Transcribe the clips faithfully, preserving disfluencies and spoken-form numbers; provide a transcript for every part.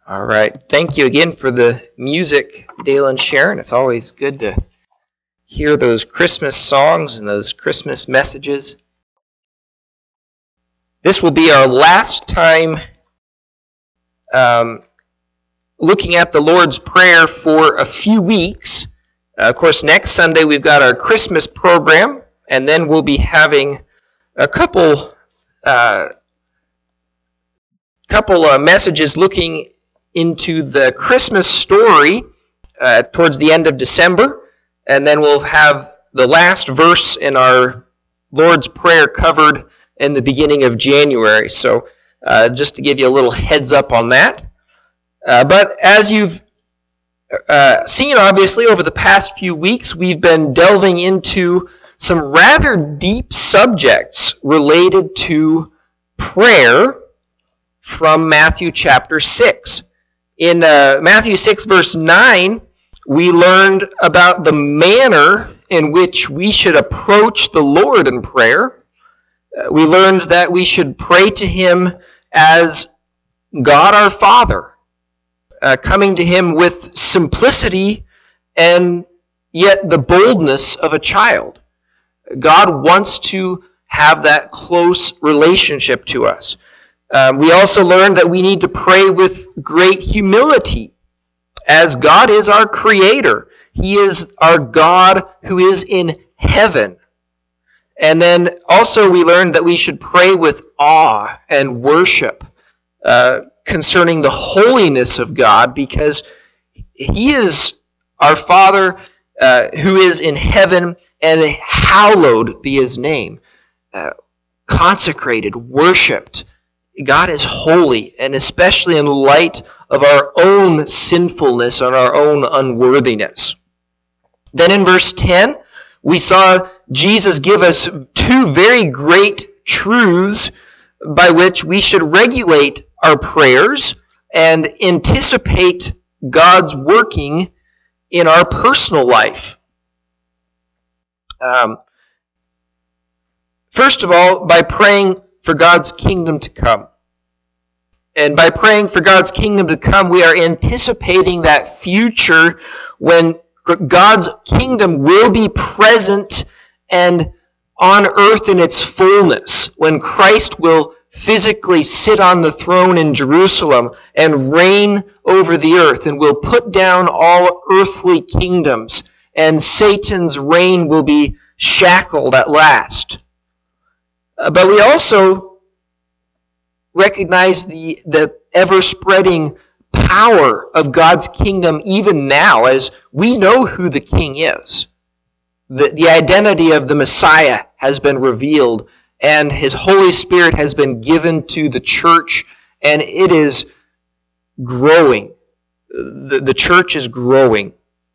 All right. Thank you again for the music, Dale and Sharon. It's always good to hear those Christmas songs and those Christmas messages. This will be our last time um, looking at the Lord's Prayer for a few weeks. Uh, of course, next Sunday we've got our Christmas program, and then we'll be having a couple uh, couple uh, messages looking into the Christmas story uh, towards the end of December, and then we'll have the last verse in our Lord's Prayer covered in the beginning of January. So uh, just to give you a little heads up on that. Uh, but as you've uh, seen, obviously, over the past few weeks, we've been delving into some rather deep subjects related to prayer from Matthew chapter six. In uh, Matthew six, verse nine, we learned about the manner in which we should approach the Lord in prayer. Uh, we learned that we should pray to Him as God our Father, uh, coming to Him with simplicity and yet the boldness of a child. God wants to have that close relationship to us. Um, we also learned that we need to pray with great humility, as God is our Creator. He is our God who is in heaven. And then also we learned that we should pray with awe and worship uh, concerning the holiness of God, because He is our Father uh, who is in heaven, and hallowed be His name. Uh, consecrated, worshipped. God is holy, and especially in light of our own sinfulness and our own unworthiness. Then in verse ten, we saw Jesus give us two very great truths by which we should regulate our prayers and anticipate God's working in our personal life. Um, first of all, by praying for God's kingdom to come. And by praying for God's kingdom to come, we are anticipating that future when God's kingdom will be present and on earth in its fullness, when Christ will physically sit on the throne in Jerusalem and reign over the earth, and will put down all earthly kingdoms, and Satan's reign will be shackled at last. Uh, but we also recognize the, the ever-spreading power of God's kingdom even now, as we know who the King is. The, the identity of the Messiah has been revealed, and His Holy Spirit has been given to the church, and it is growing. The, the church is growing.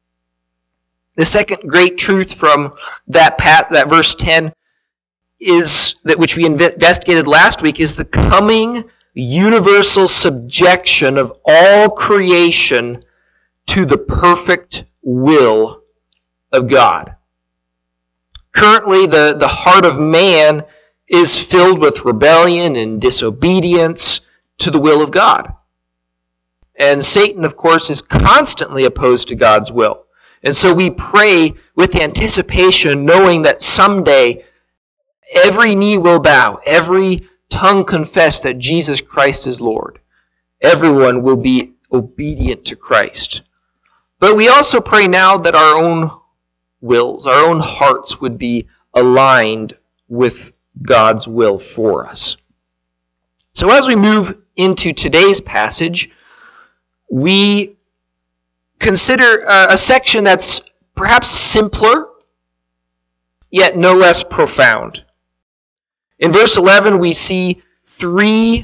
The second great truth from that pat, that verse ten is that which we investigated last week is the coming universal subjection of all creation to the perfect will of God. Currently, the, the heart of man is filled with rebellion and disobedience to the will of God. And Satan, of course, is constantly opposed to God's will. And so we pray with anticipation, knowing that someday every knee will bow, every tongue confess that Jesus Christ is Lord. Everyone will be obedient to Christ. But we also pray now that our own wills, our own hearts would be aligned with God's will for us. So as we move into today's passage, we consider a section that's perhaps simpler, yet no less profound. In verse eleven, we see three,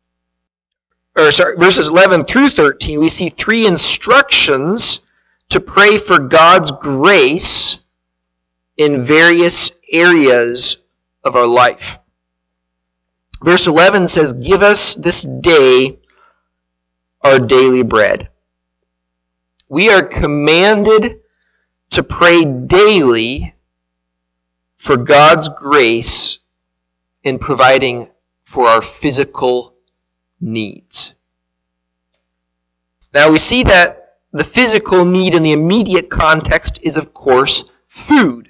or sorry, verses eleven through thirteen, we see three instructions to pray for God's grace in various areas of our life. Verse eleven says, "Give us this day our daily bread." We are commanded to pray daily for God's grace in providing for our physical needs. Now we see that the physical need in the immediate context is, of course, food.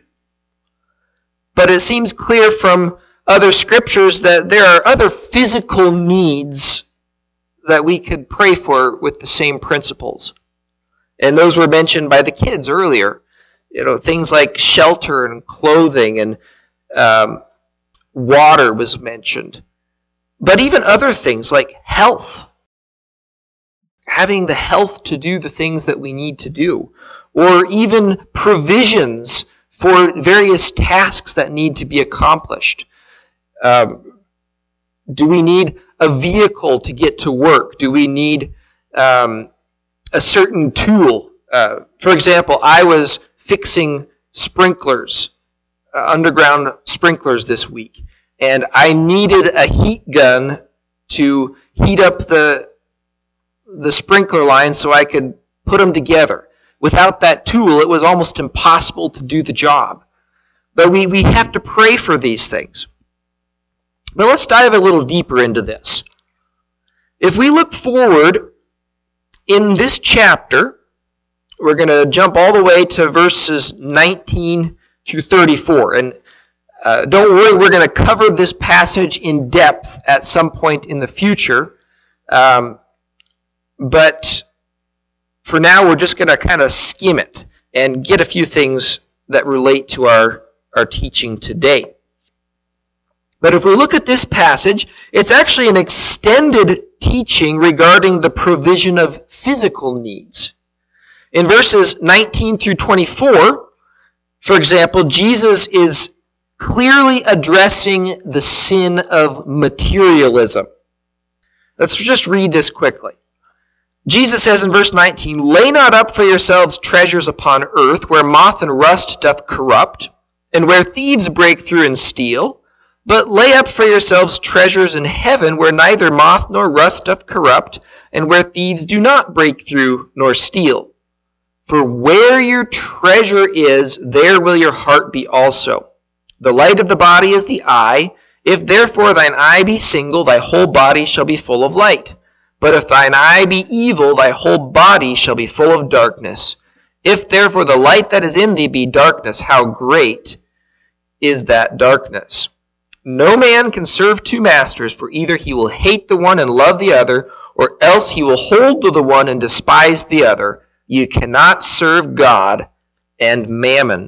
But it seems clear from other scriptures that there are other physical needs that we could pray for with the same principles. And those were mentioned by the kids earlier. You know, things like shelter and clothing and um, water was mentioned. But even other things like health. Having the health to do the things that we need to do. Or even provisions for various tasks that need to be accomplished. Um, do we need a vehicle to get to work? Do we need um, a certain tool? Uh, for example, I was fixing sprinklers, uh, underground sprinklers this week, and I needed a heat gun to heat up the the sprinkler line so I could put them together. Without that tool, it was almost impossible to do the job. But we, we have to pray for these things. But let's dive a little deeper into this. If we look forward in this chapter, we're going to jump all the way to verses nineteen through thirty-four. And uh, don't worry, we're going to cover this passage in depth at some point in the future. Um, but for now, we're just going to kind of skim it and get a few things that relate to our, our teaching today. But if we look at this passage, it's actually an extended teaching regarding the provision of physical needs. In verses nineteen through twenty-four, for example, Jesus is clearly addressing the sin of materialism. Let's just read this quickly. Jesus says in verse nineteen, "Lay not up for yourselves treasures upon earth, where moth and rust doth corrupt, and where thieves break through and steal. But lay up for yourselves treasures in heaven, where neither moth nor rust doth corrupt, and where thieves do not break through nor steal. For where your treasure is, there will your heart be also. The light of the body is the eye. If therefore thine eye be single, thy whole body shall be full of light. But if thine eye be evil, thy whole body shall be full of darkness. If therefore the light that is in thee be darkness, how great is that darkness? No man can serve two masters, for either he will hate the one and love the other, or else he will hold to the one and despise the other. You cannot serve God and mammon."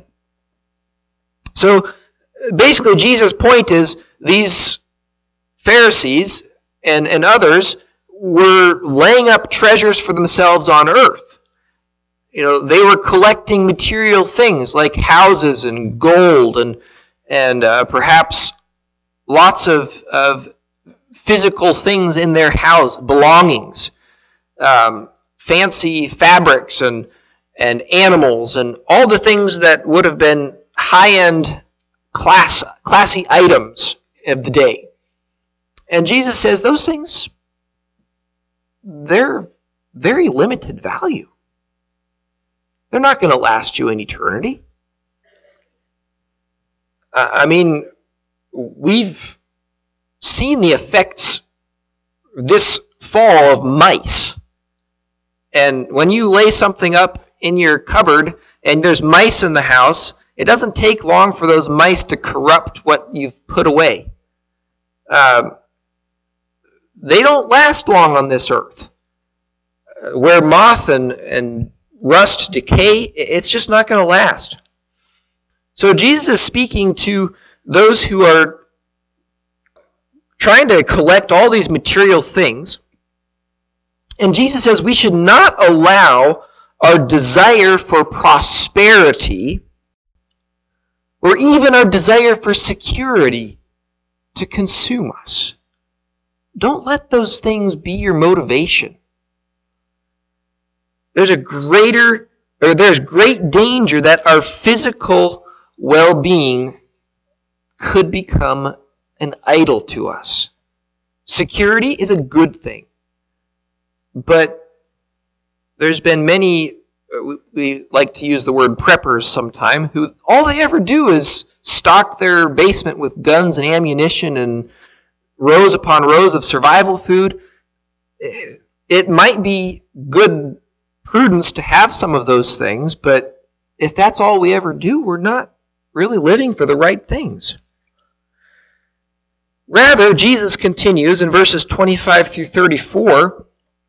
So basically, Jesus' point is these Pharisees and, and others were laying up treasures for themselves on earth. You know, they were collecting material things like houses and gold and and uh, perhaps lots of, of physical things in their house, belongings, um, fancy fabrics and and animals and all the things that would have been high-end class classy items of the day. And Jesus says those things, they're very limited value. They're not going to last you in eternity. I mean, we've seen the effects this fall of mice. And when you lay something up in your cupboard and there's mice in the house, it doesn't take long for those mice to corrupt what you've put away. Um, they don't last long on this earth. Uh, where moth and, and rust decay, it's just not going to last. So Jesus is speaking to those who are trying to collect all these material things. And Jesus says we should not allow our desire for prosperity or even our desire for security to consume us. Don't let those things be your motivation. There's a greater, or there's great danger that our physical well-being could become an idol to us. Security is a good thing. But there's been many, we like to use the word preppers sometime, who all they ever do is stock their basement with guns and ammunition and rows upon rows of survival food. it might be good prudence to have some of those things, but if that's all we ever do, we're not really living for the right things. Rather, Jesus continues in verses twenty-five through thirty-four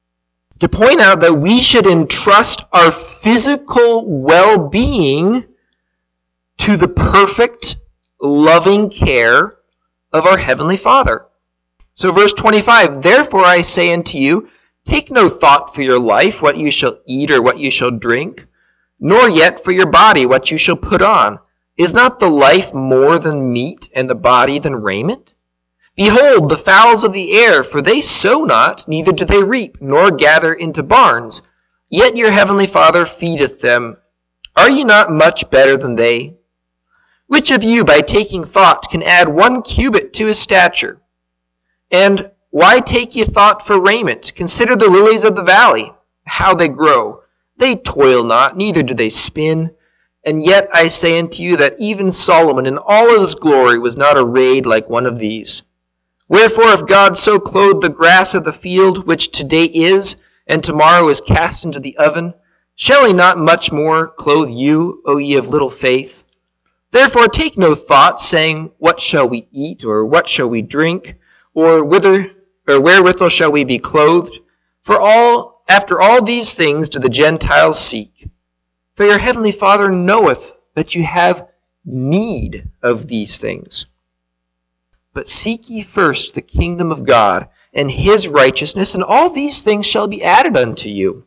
to point out that we should entrust our physical well-being to the perfect, loving care of our Heavenly Father. So verse twenty-five, therefore I say unto you, take no thought for your life, what you shall eat or what you shall drink, nor yet for your body, what you shall put on. Is not the life more than meat, and the body than raiment? Behold, the fowls of the air, for they sow not, neither do they reap, nor gather into barns, yet your heavenly Father feedeth them. Are ye not much better than they? Which of you, by taking thought, can add one cubit to his stature? And why take ye thought for raiment? Consider the lilies of the valley, how they grow. They toil not, neither do they spin. And yet I say unto you that even Solomon in all his glory was not arrayed like one of these. Wherefore, if God so clothed the grass of the field, which today is, and tomorrow is cast into the oven, shall he not much more clothe you, O ye of little faith? Therefore take no thought, saying, what shall we eat, or what shall we drink, or whither, or wherewithal shall we be clothed? For all, after all these things do the Gentiles seek. For your heavenly Father knoweth that you have need of these things. But seek ye first the kingdom of God, and his righteousness, and all these things shall be added unto you.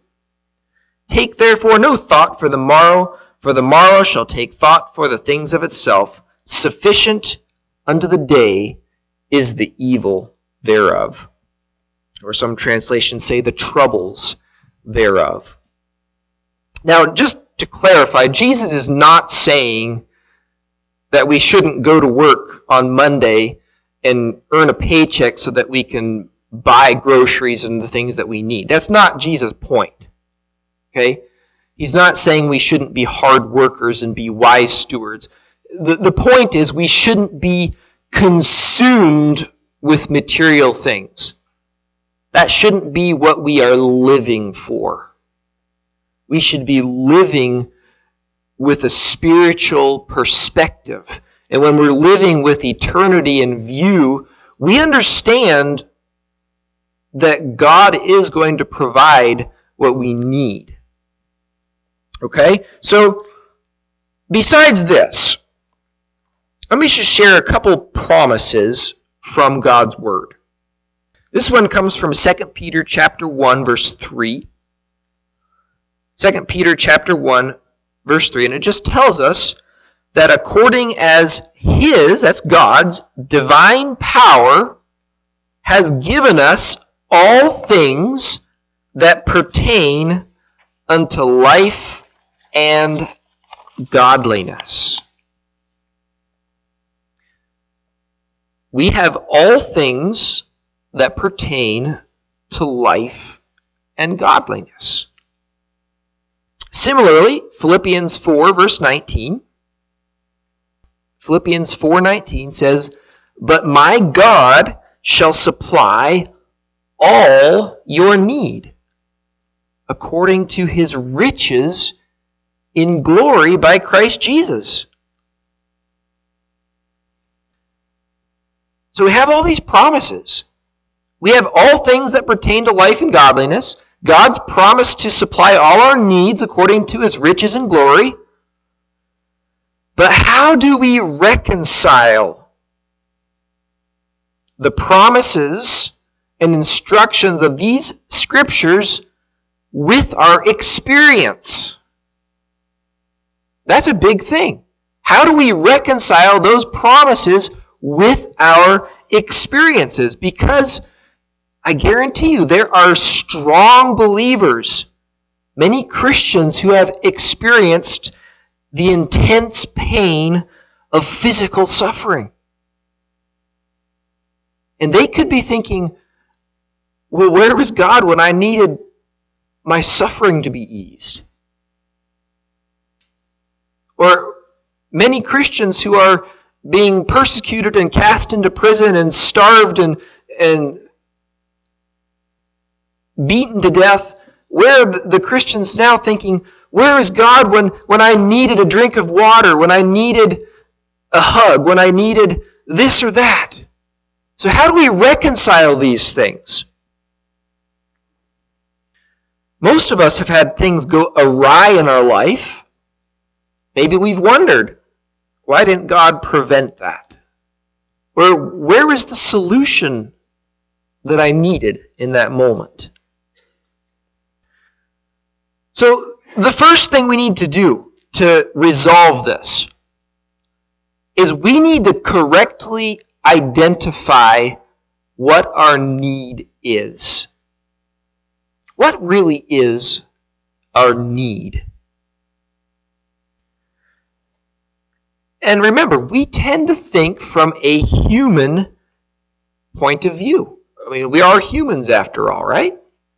Take therefore no thought for the morrow, for the morrow shall take thought for the things of itself. Sufficient unto the day is the evil thereof. Or some translations say the troubles thereof. Now, just to clarify, Jesus is not saying that we shouldn't go to work on Monday and earn a paycheck so that we can buy groceries and the things that we need. That's not Jesus' point. Okay? He's not saying we shouldn't be hard workers and be wise stewards. The, the point is we shouldn't be consumed with material things. That shouldn't be what we are living for. We should be living with a spiritual perspective. And when we're living with eternity in view, we understand that God is going to provide what we need. Okay? So, besides this, let me just share a couple promises from God's Word. This one comes from Second Peter chapter one, verse three. Second Peter chapter one, verse three, and it just tells us that according as His, that's God's, divine power has given us all things that pertain unto life and godliness. We have all things that pertain to life and godliness. Similarly, Philippians four, verse nineteen, Philippians four nineteen says, but my God shall supply all your need according to his riches in glory by Christ Jesus. So we have all these promises. We have all things that pertain to life and godliness. God's promised to supply all our needs according to his riches and glory. But how do we reconcile the promises and instructions of these scriptures with our experience? That's a big thing. How do we reconcile those promises with our experiences? Because I guarantee you there are strong believers, many Christians who have experienced the intense pain of physical suffering. And they could be thinking, well, where was God when I needed my suffering to be eased? Or many Christians who are being persecuted and cast into prison and starved and, and beaten to death, where are the Christians now thinking, where is God when, when I needed a drink of water, when I needed a hug, when I needed this or that? So how do we reconcile these things? Most of us have had things go awry in our life. Maybe we've wondered, why didn't God prevent that? Or where is the solution that I needed in that moment? So the first thing we need to do to resolve this is we need to correctly identify what our need is. What really is our need? And remember, we tend to think from a human point of view. I mean, we are humans after all, right?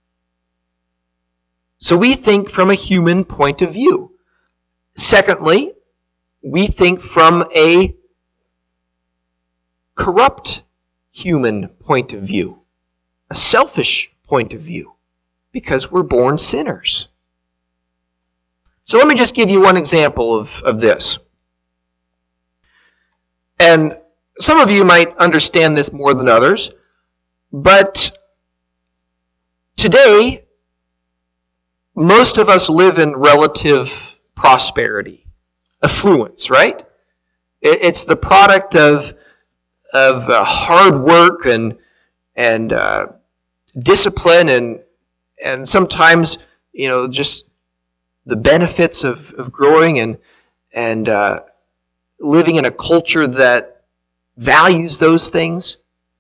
So we think from a human point of view. Secondly, we think from a corrupt human point of view, a selfish point of view, because we're born sinners. So let me just give you one example of, of this. And some of you might understand this more than others, but today, most of us live in relative prosperity, affluence, right? It's the product of of uh, hard work and and uh, discipline and and sometimes, you know, just the benefits of, of growing and and uh, living in a culture that values those things.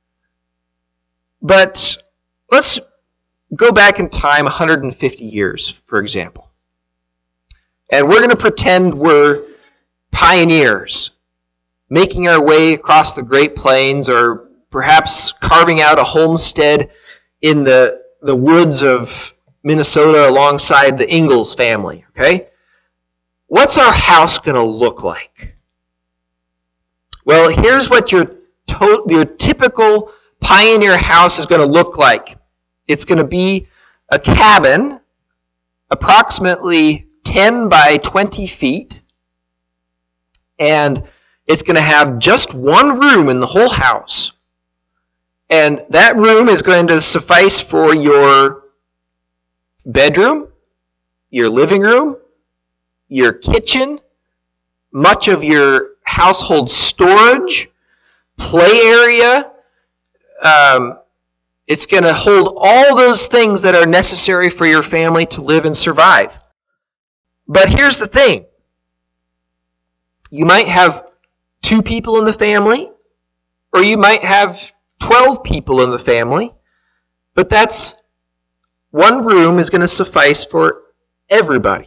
But let's go back in time one hundred fifty years, for example. And we're going to pretend we're pioneers, making our way across the Great Plains, or perhaps carving out a homestead in the, the woods of Minnesota alongside the Ingalls family, okay? What's our house going to look like? Well, here's what your, to- your typical pioneer house is going to look like. It's going to be a cabin, approximately ten by twenty feet, and it's going to have just one room in the whole house. And that room is going to suffice for your bedroom, your living room, your kitchen, much of your household storage, play area. Um, it's going to hold all those things that are necessary for your family to live and survive. But here's the thing. You might have two people in the family, or you might have twelve people in the family, but that's one room is going to suffice for everybody.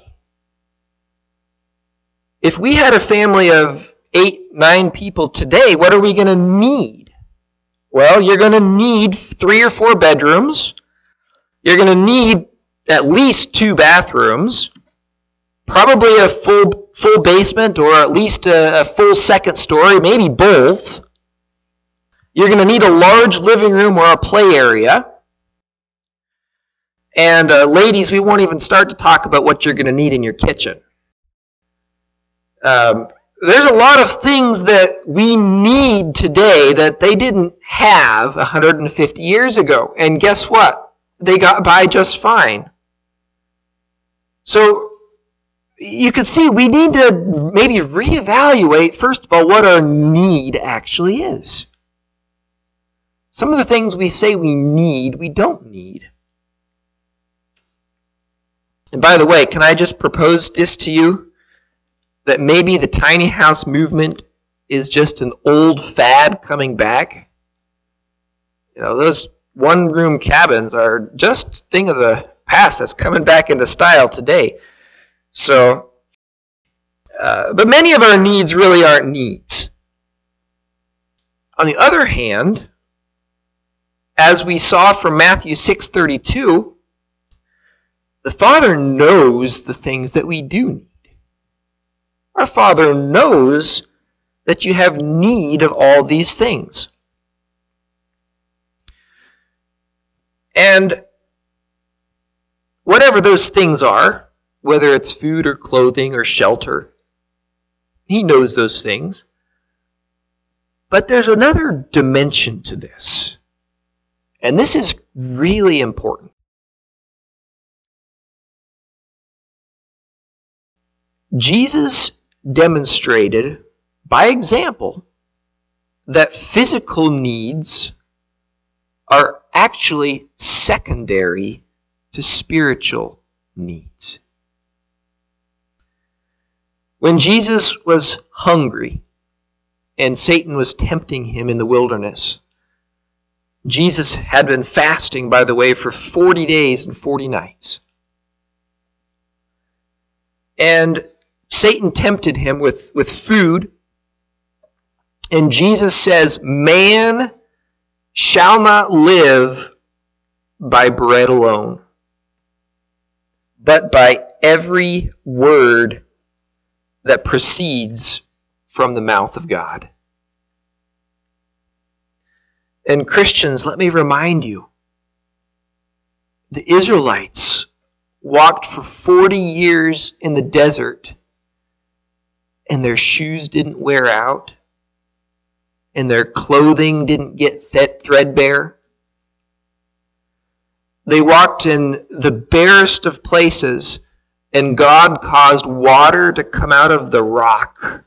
If we had a family of eight, nine people today, what are we going to need? Well, you're going to need three or four bedrooms. You're going to need at least two bathrooms, probably a full full basement, or at least a, a full second story, maybe both. You're going to need a large living room or a play area. And uh, ladies, we won't even start to talk about what you're going to need in your kitchen. Um, there's a lot of things that we need today that they didn't have one hundred fifty years ago. And guess what? They got by just fine. So you can see we need to maybe reevaluate, first of all, what our need actually is. Some of the things we say we need, we don't need. And by the way, can I just propose this to you? That maybe the tiny house movement is just an old fad coming back. You know, those one-room cabins are just a thing of the past that's coming back into style today. So, uh, but many of our needs really aren't needs. On the other hand, as we saw from Matthew six thirty-two, the Father knows the things that we do need. Our Father knows that you have need of all these things. And whatever those things are, whether it's food or clothing or shelter, he knows those things. But there's another dimension to this. And this is really important. Jesus demonstrated by example that physical needs are actually secondary to spiritual needs. When Jesus was hungry and Satan was tempting him in the wilderness, Jesus had been fasting, by the way, for forty days and forty nights. And Satan tempted him with, with food. And Jesus says, man shall not live by bread alone, but by every word that proceeds from the mouth of God. And Christians, let me remind you, the Israelites walked for forty years in the desert, and their shoes didn't wear out, and their clothing didn't get threadbare. They walked in the barest of places, and God caused water to come out of the rock.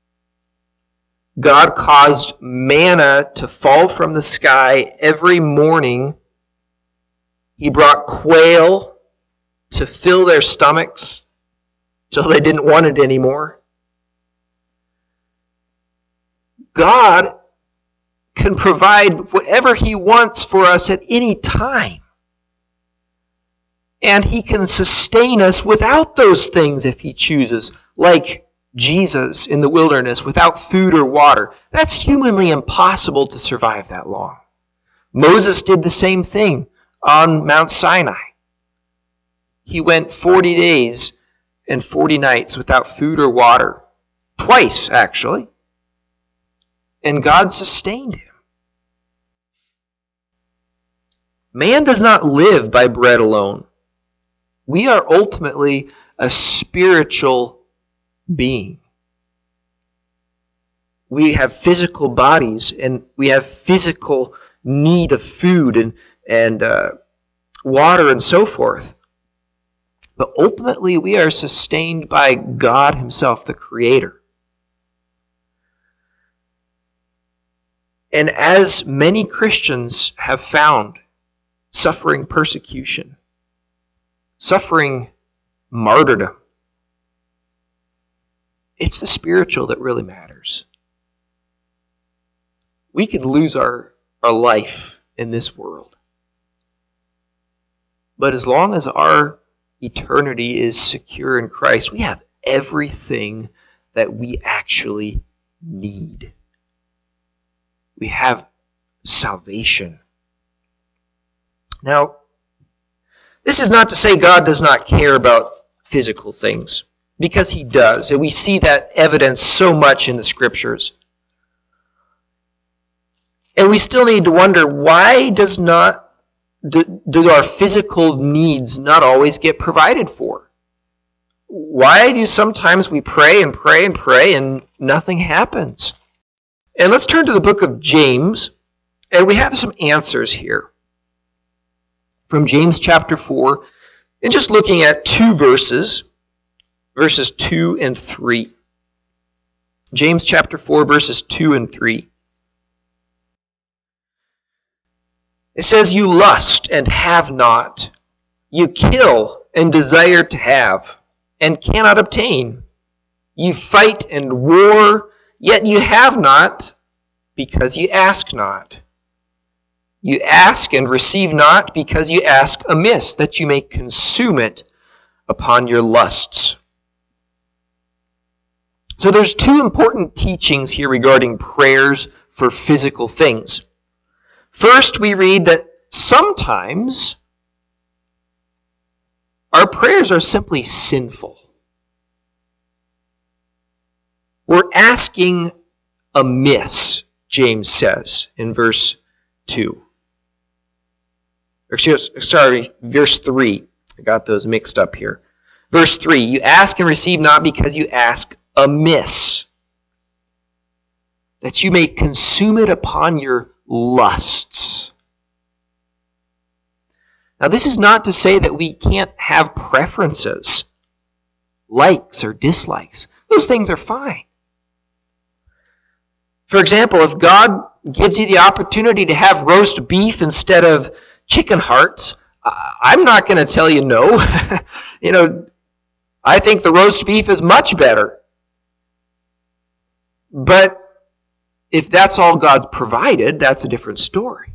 God caused manna to fall from the sky every morning. He brought quail to fill their stomachs till they didn't want it anymore. God can provide whatever He wants for us at any time. And He can sustain us without those things if He chooses, like Jesus in the wilderness without food or water. That's humanly impossible to survive that long. Moses did the same thing on Mount Sinai. He went forty days and forty nights without food or water. Twice, actually. And God sustained him. Man does not live by bread alone. We are ultimately a spiritual being. We have physical bodies, and we have physical need of food and, and uh, water and so forth. But ultimately, we are sustained by God Himself, the Creator. And as many Christians have found, suffering persecution, suffering martyrdom, it's the spiritual that really matters. We can lose our, our life in this world. But as long as our eternity is secure in Christ, we have everything that we actually need. We have salvation. Now, this is not to say God does not care about physical things, because He does, and we see that evidence so much in the Scriptures. And we still need to wonder, why does not do, do our physical needs not always get provided for? Why do sometimes we pray and pray and pray and nothing happens? And let's turn to the book of James, and we have some answers here. From James chapter four, and just looking at two verses, verses two and three. James chapter four, verses two and three. It says, "You lust and have not. You kill and desire to have, and cannot obtain. You fight and war, yet you have not, because you ask not. You ask and receive not, because you ask amiss, that you may consume it upon your lusts." So there's two important teachings here regarding prayers for physical things. First, we read that sometimes our prayers are simply sinful. We're asking amiss, James says in verse two. Or, sorry, verse three. I got those mixed up here. Verse three, you ask and receive not because you ask amiss, that you may consume it upon your lusts. Now, this is not to say that we can't have preferences, likes or dislikes. Those things are fine. For example, if God gives you the opportunity to have roast beef instead of chicken hearts, I'm not going to tell you no. You know, I think the roast beef is much better. But if that's all God's provided, that's a different story.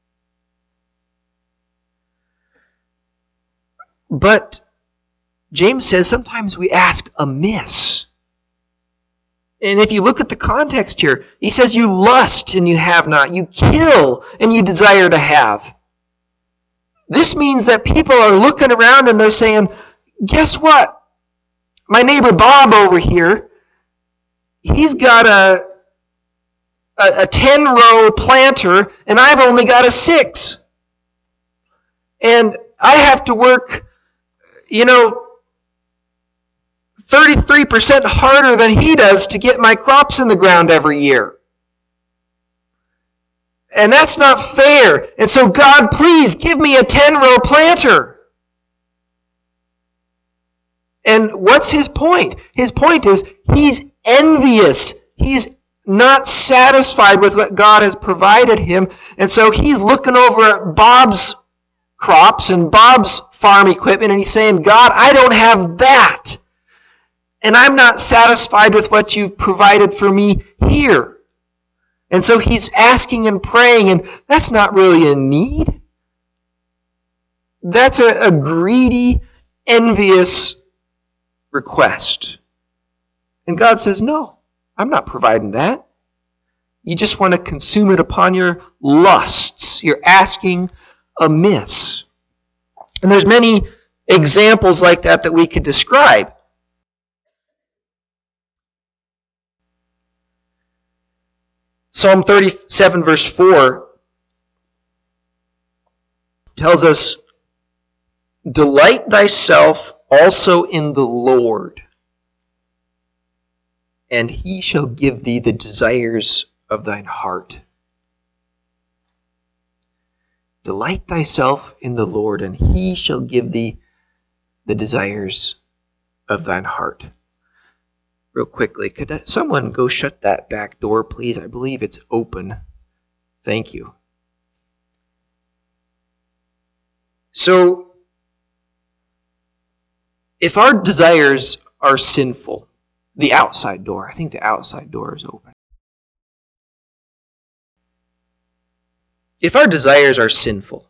But James says sometimes we ask amiss. And if you look at the context here, he says you lust and you have not. You kill and you desire to have. This means that people are looking around and they're saying, guess what? My neighbor Bob over here, he's got a, a, a ten-row planter and I've only got a six. And I have to work, you know, thirty-three percent harder than he does to get my crops in the ground every year. And that's not fair. And so, God, please give me a ten-row planter. And what's his point? His point is he's envious. He's not satisfied with what God has provided him. And so he's looking over at Bob's crops and Bob's farm equipment and he's saying, God, I don't have that. And I'm not satisfied with what you've provided for me here. And so he's asking and praying, and that's not really a need. That's a, a greedy, envious request. And God says, no, I'm not providing that. You just want to consume it upon your lusts. You're asking amiss. And there's many examples like that that we could describe. Psalm thirty-seven verse four tells us, delight thyself also in the Lord, and he shall give thee the desires of thine heart. Delight thyself in the Lord, and he shall give thee the desires of thine heart. Real quickly, could someone go shut that back door, please? I believe it's open. Thank you. So, if our desires are sinful, the outside door, I think the outside door is open. If our desires are sinful,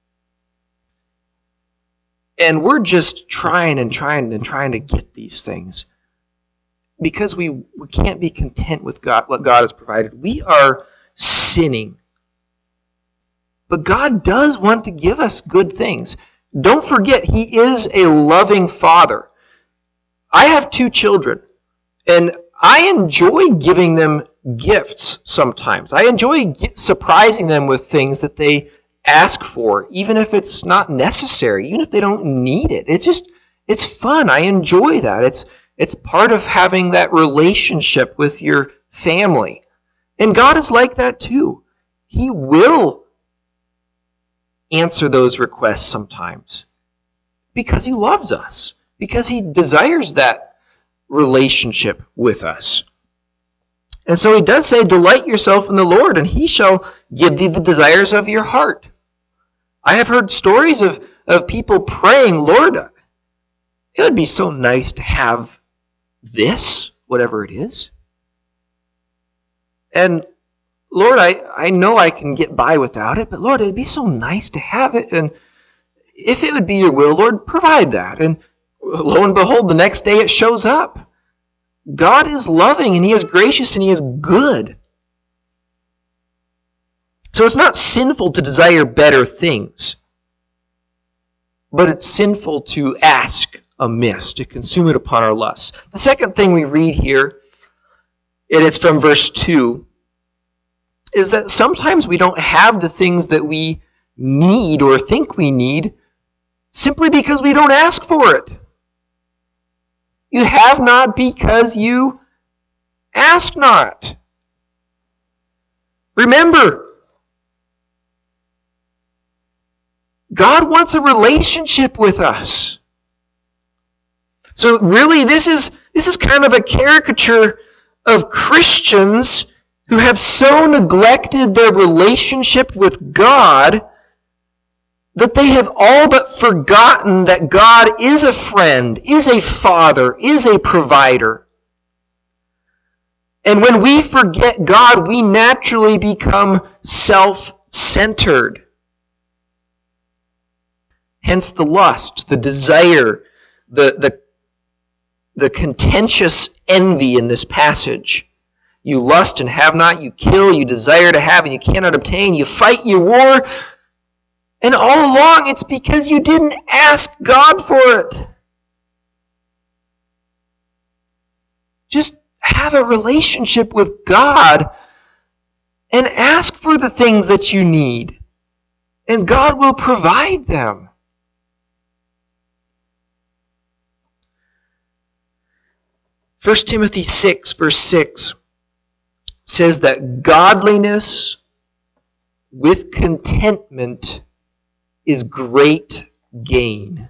and we're just trying and trying and trying to get these things, because we, we can't be content with God, what God has provided, we are sinning. But God does want to give us good things. Don't forget, he is a loving Father. I have two children, and I enjoy giving them gifts sometimes. I enjoy surprising them with things that they ask for, even if it's not necessary, even if they don't need it. It's just, it's fun. I enjoy that. It's It's part of having that relationship with your family. And God is like that too. He will answer those requests sometimes because he loves us, because he desires that relationship with us. And so he does say, delight yourself in the Lord, and he shall give thee the desires of your heart. I have heard stories of, of people praying, Lord, it would be so nice to have this, whatever it is. And Lord, I, I know I can get by without it, but Lord, it'd be so nice to have it. And if it would be your will, Lord, provide that. And lo and behold, the next day it shows up. God is loving and he is gracious and he is good. So it's not sinful to desire better things, but it's sinful to ask amiss, to consume it upon our lusts. The second thing we read here, and it's from verse two, is that sometimes we don't have the things that we need or think we need simply because we don't ask for it. You have not because you ask not. Remember, God wants a relationship with us. So really, this is this is kind of a caricature of Christians who have so neglected their relationship with God that they have all but forgotten that God is a friend, is a father, is a provider. And when we forget God, we naturally become self-centered. Hence the lust, the desire, the, the, the contentious envy in this passage. You lust and have not, you kill, you desire to have and you cannot obtain, you fight, you war. And all along, it's because you didn't ask God for it. Just have a relationship with God and ask for the things that you need. And God will provide them. First Timothy six, verse six says that godliness with contentment is great gain.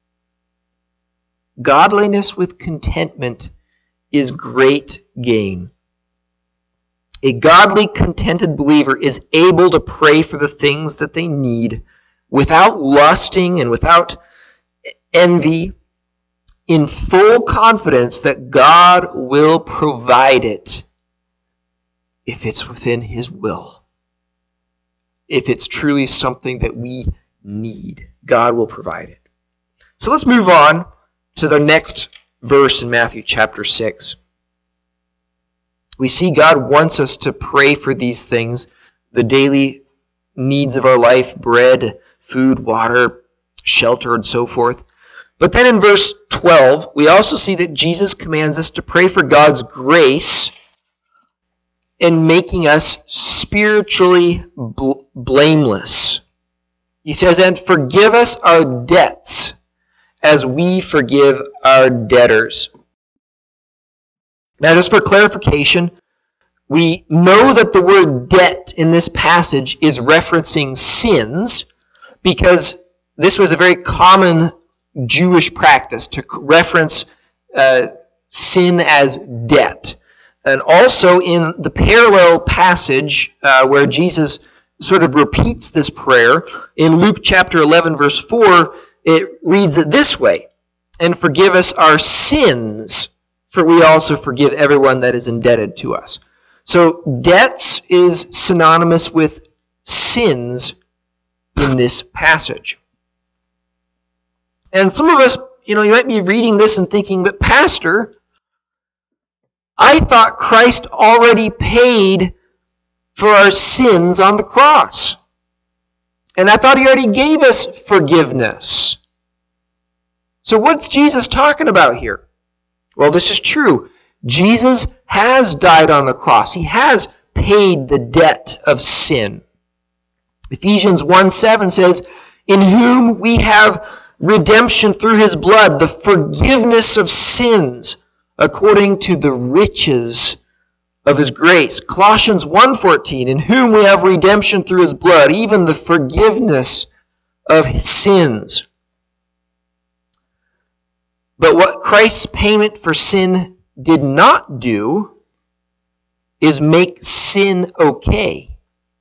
Godliness with contentment is great gain. A godly, contented believer is able to pray for the things that they need without lusting and without envy, in full confidence that God will provide it if it's within His will. If it's truly something that we need, God will provide it. So let's move on to the next verse in Matthew chapter six. We see God wants us to pray for these things, the daily needs of our life, bread, food, water, shelter, and so forth. But then in verse twelve, we also see that Jesus commands us to pray for God's grace in making us spiritually bl- blameless. He says, and forgive us our debts as we forgive our debtors. Now, just for clarification, we know that the word debt in this passage is referencing sins because this was a very common Jewish practice to reference uh, sin as debt. And also in the parallel passage uh, where Jesus sort of repeats this prayer, in Luke chapter eleven, verse four, it reads it this way, and forgive us our sins, for we also forgive everyone that is indebted to us. So debts is synonymous with sins in this passage. And some of us, you know, you might be reading this and thinking, but Pastor, I thought Christ already paid for our sins on the cross. And I thought He already gave us forgiveness. So what's Jesus talking about here? Well, this is true. Jesus has died on the cross. He has paid the debt of sin. Ephesians one seven says, in whom we have redemption through His blood, the forgiveness of sins, according to the riches of His grace. Colossians one fourteen, in whom we have redemption through His blood, even the forgiveness of His sins. But what Christ's payment for sin did not do is make sin okay.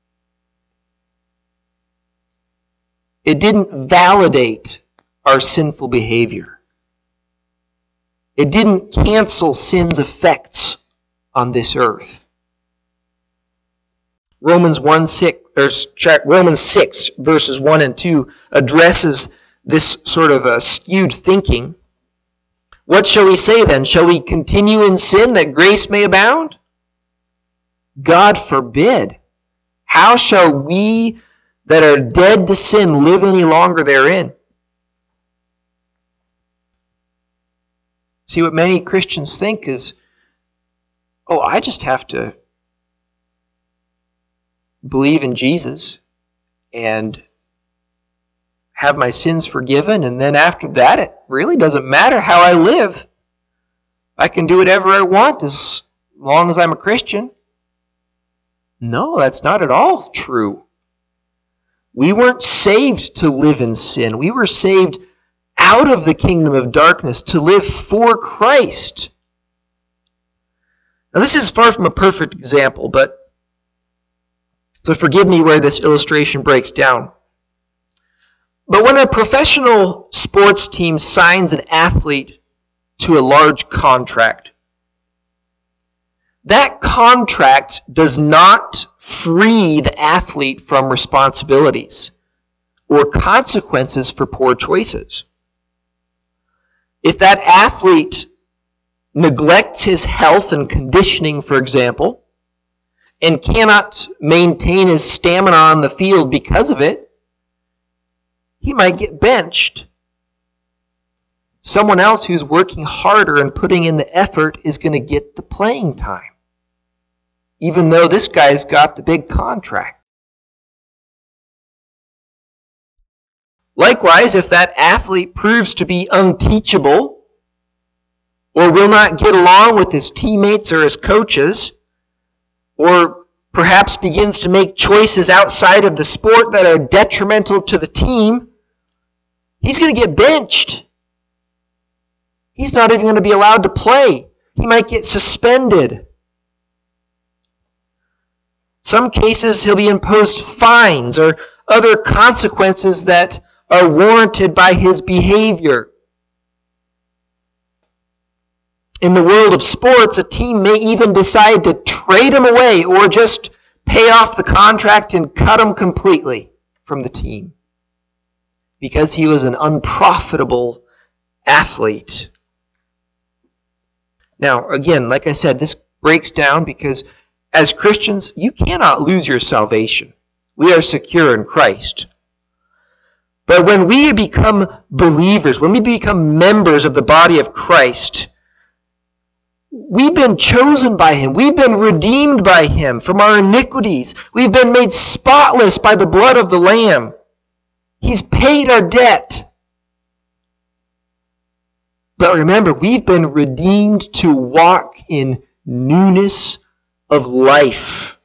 It didn't validate our sinful behavior. It didn't cancel sin's effects on this earth. Romans one six or Romans six verses one and two addresses this sort of a skewed thinking. What shall we say then? Shall we continue in sin that grace may abound? God forbid. How shall we that are dead to sin live any longer therein? See, what many Christians think is, oh, I just have to believe in Jesus and have my sins forgiven, and then after that it really doesn't matter how I live. I can do whatever I want as long as I'm a Christian. No, that's not at all true. We weren't saved to live in sin. We were saved out of the kingdom of darkness to live for Christ. Now, this is far from a perfect example, but so forgive me where this illustration breaks down. But when a professional sports team signs an athlete to a large contract, that contract does not free the athlete from responsibilities or consequences for poor choices. If that athlete neglects his health and conditioning, for example, and cannot maintain his stamina on the field because of it, he might get benched. Someone else who's working harder and putting in the effort is going to get the playing time, even though this guy's got the big contract. Likewise, if that athlete proves to be unteachable or will not get along with his teammates or his coaches, or perhaps begins to make choices outside of the sport that are detrimental to the team, he's going to get benched. He's not even going to be allowed to play. He might get suspended. Some cases he'll be imposed fines or other consequences that are warranted by his behavior. In the world of sports, a team may even decide to trade him away or just pay off the contract and cut him completely from the team because he was an unprofitable athlete. Now, again, like I said, this breaks down because as Christians, you cannot lose your salvation. We are secure in Christ. But when we become believers, when we become members of the body of Christ, we've been chosen by Him. We've been redeemed by Him from our iniquities. We've been made spotless by the blood of the Lamb. He's paid our debt. But remember, we've been redeemed to walk in newness of life.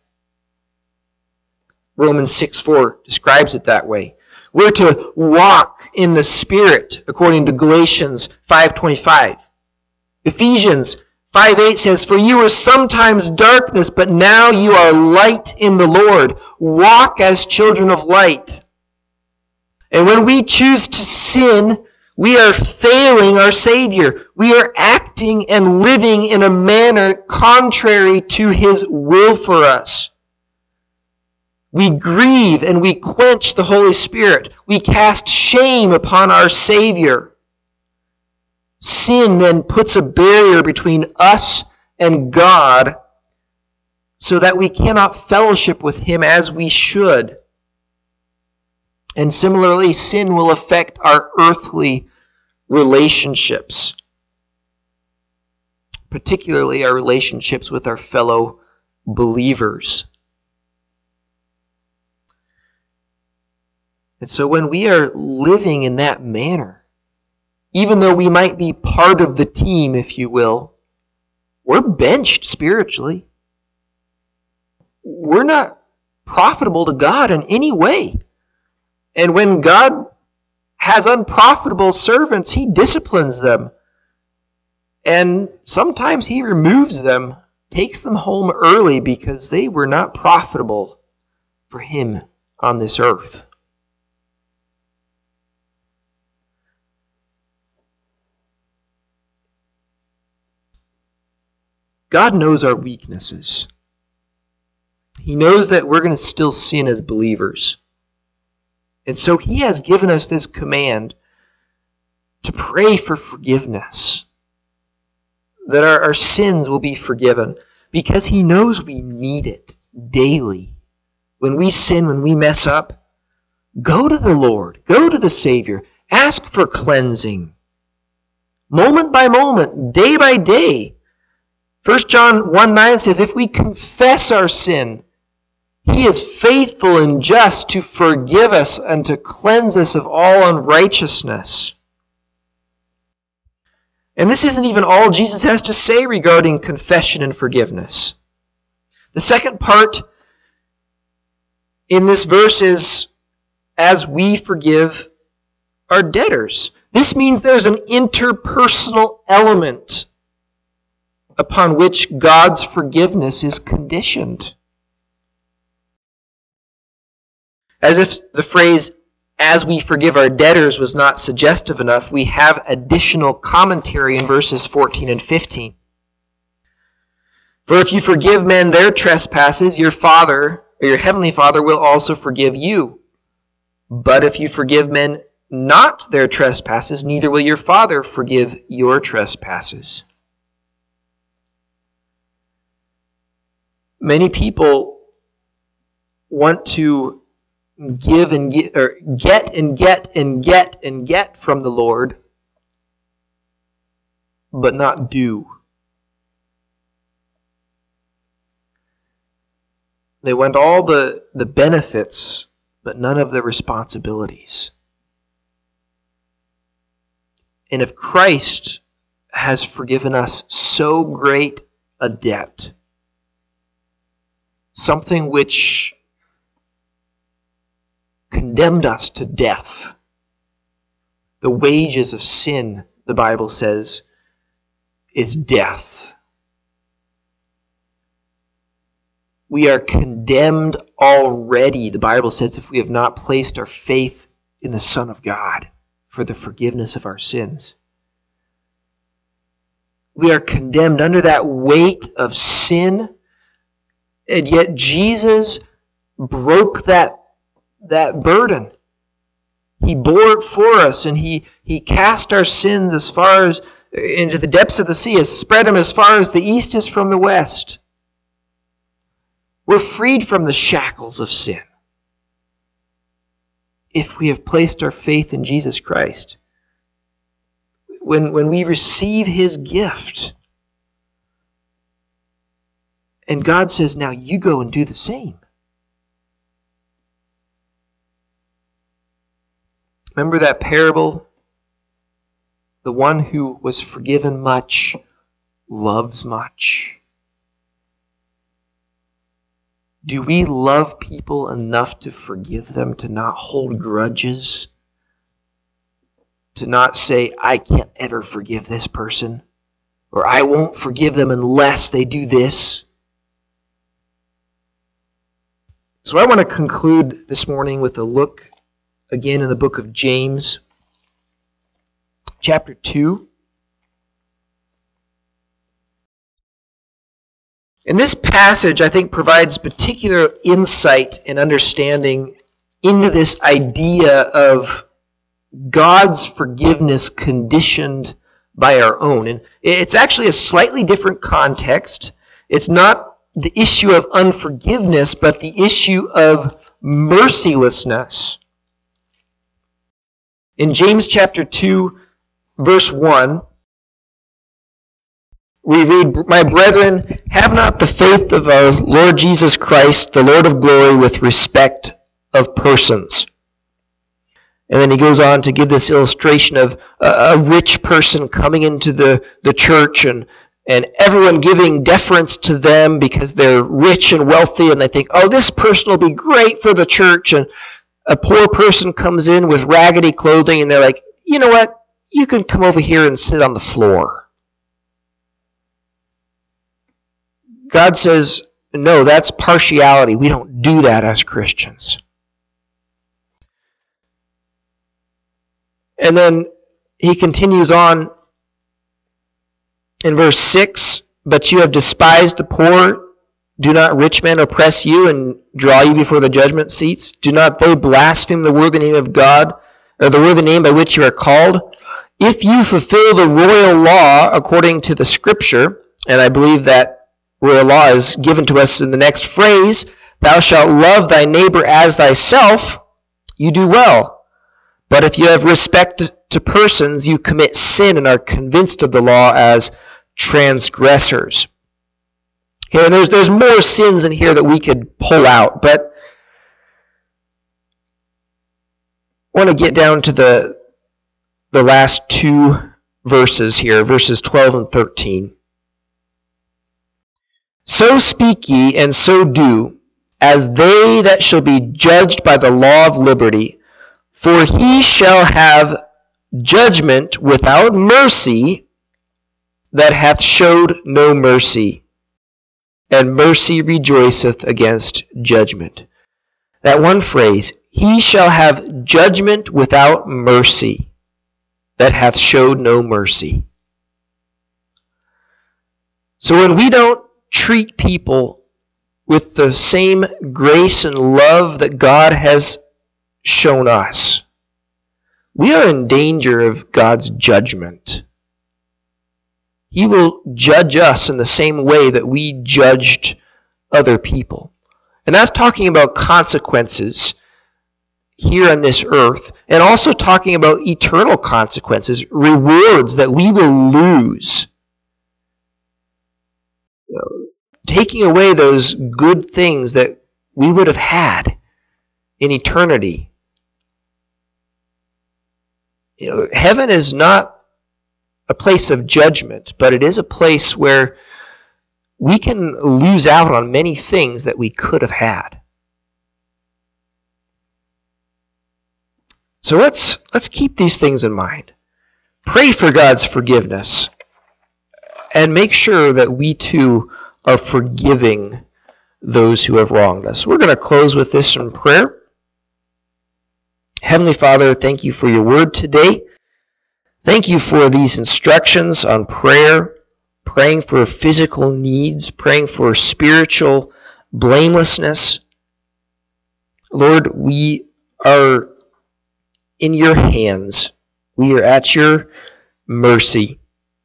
Romans six four describes it that way. We're to walk in the Spirit, according to Galatians five twenty-five. Ephesians five eight says, "For you were sometimes darkness, but now you are light in the Lord. Walk as children of light." And when we choose to sin, we are failing our Savior. We are acting and living in a manner contrary to His will for us. We grieve and we quench the Holy Spirit. We cast shame upon our Savior. Sin then puts a barrier between us and God so that we cannot fellowship with Him as we should. And similarly, sin will affect our earthly relationships, particularly our relationships with our fellow believers. And so when we are living in that manner, even though we might be part of the team, if you will, we're benched spiritually. We're not profitable to God in any way. And when God has unprofitable servants, He disciplines them. And sometimes He removes them, takes them home early because they were not profitable for Him on this earth. God knows our weaknesses. He knows that we're going to still sin as believers. And so He has given us this command to pray for forgiveness, that our, our sins will be forgiven, because He knows we need it daily. When we sin, when we mess up, go to the Lord, go to the Savior, ask for cleansing. Moment by moment, day by day. First John one nine says, if we confess our sin, He is faithful and just to forgive us and to cleanse us of all unrighteousness. And this isn't even all Jesus has to say regarding confession and forgiveness. The second part in this verse is, as we forgive our debtors. This means there's an interpersonal element upon which God's forgiveness is conditioned. As if the phrase, as we forgive our debtors, was not suggestive enough, we have additional commentary in verses fourteen and fifteen. For if you forgive men their trespasses, your Father, or your heavenly Father, will also forgive you. But if you forgive men not their trespasses, neither will your Father forgive your trespasses. Many people want to give and get, or get and get and get and get from the Lord, but not do. They want all the, the benefits, but none of the responsibilities. And if Christ has forgiven us so great a debt, something which condemned us to death, the wages of sin, the Bible says, is death. We are condemned already, the Bible says, if we have not placed our faith in the Son of God for the forgiveness of our sins. We are condemned under that weight of sin, and yet Jesus broke that, that burden. He bore it for us, and he, he cast our sins as far as into the depths of the sea, has spread them as far as the east is from the west. We're freed from the shackles of sin if we have placed our faith in Jesus Christ. When, when we receive His gift, and God says, now you go and do the same. Remember that parable? The one who was forgiven much loves much. Do we love people enough to forgive them, to not hold grudges? To not say, I can't ever forgive this person, or I won't forgive them unless they do this? So I want to conclude this morning with a look again in the book of James, chapter two. And this passage, I think, provides particular insight and understanding into this idea of God's forgiveness conditioned by our own. And it's actually a slightly different context. It's not the issue of unforgiveness, but the issue of mercilessness. In James chapter two, verse one, we read, my brethren, have not the faith of our Lord Jesus Christ, the Lord of glory, with respect of persons. And then he goes on to give this illustration of a, a rich person coming into the, the church and, and everyone giving deference to them because they're rich and wealthy, and they think, oh, this person will be great for the church. And a poor person comes in with raggedy clothing, and they're like, you know what? You can come over here and sit on the floor. God says, no, that's partiality. We don't do that as Christians. And then he continues on in verse six, but you have despised the poor. Do not rich men oppress you and draw you before the judgment seats? Do not they blaspheme the worthy name of God, or the worthy name by which you are called? If you fulfill the royal law according to the Scripture, and I believe that royal law is given to us in the next phrase, thou shalt love thy neighbor as thyself, you do well. But if you have respect to persons, you commit sin and are convinced of the law as transgressors. Okay, and there's there's more sins in here that we could pull out, but I want to get down to the the last two verses here, verses twelve and thirteen. So speak ye, and so do, as they that shall be judged by the law of liberty, for he shall have judgment without mercy that hath showed no mercy. And mercy rejoiceth against judgment. That one phrase, he shall have judgment without mercy that hath showed no mercy. So when we don't treat people with the same grace and love that God has shown us, we are in danger of God's judgment. He will judge us in the same way that we judged other people. And that's talking about consequences here on this earth, and also talking about eternal consequences, rewards that we will lose. You know, taking away those good things that we would have had in eternity. You know, heaven is not a place of judgment, but it is a place where we can lose out on many things that we could have had. So let's let's keep these things in mind. Pray for God's forgiveness, and make sure that we too are forgiving those who have wronged us. We're going to close with this in prayer. Heavenly Father, thank you for your word today. Thank you for these instructions on prayer, praying for physical needs, praying for spiritual blamelessness. Lord, we are in your hands. We are at your mercy.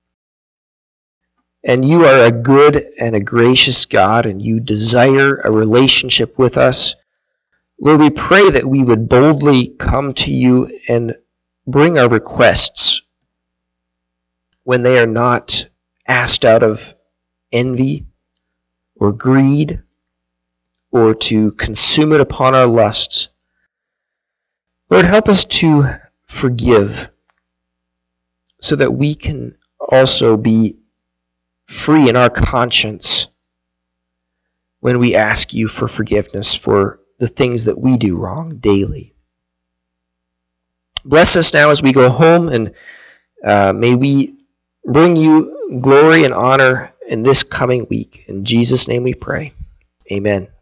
And you are a good and a gracious God, and you desire a relationship with us. Lord, we pray that we would boldly come to you and bring our requests when they are not asked out of envy or greed or to consume it upon our lusts. Lord, help us to forgive so that we can also be free in our conscience when we ask you for forgiveness for the things that we do wrong daily. Bless us now as we go home, and uh, may we bring you glory and honor in this coming week. In Jesus' name we pray. Amen.